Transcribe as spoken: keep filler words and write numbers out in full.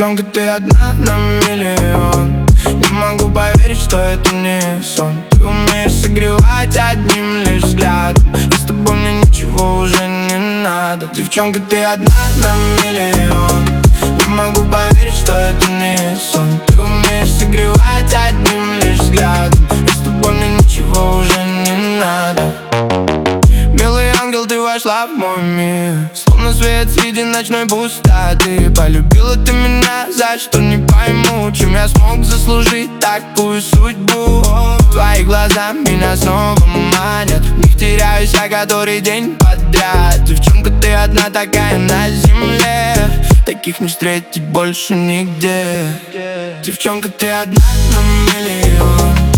Девчонка, ты одна на миллион. Не могу поверить, что это не сон. Ты умеешь согревать одним лишь взглядом, и с тобой мне ничего уже не надо. Девчонка, ты одна на миллион. Не могу поверить, что это не сон. Ты умеешь согревать одним лишь взглядом, и с тобой мне ничего уже не надо. Белый ангел, ты вошла в мой мир, словно свет среди ночной пустоты. Полюбила ты меня, за что не пойму, чем я смог заслужить такую судьбу. Твои глаза меня снова манят, в них теряюсь я который день подряд. Девчонка, ты одна такая на земле, таких не встретить больше нигде. Девчонка, ты одна на миллион.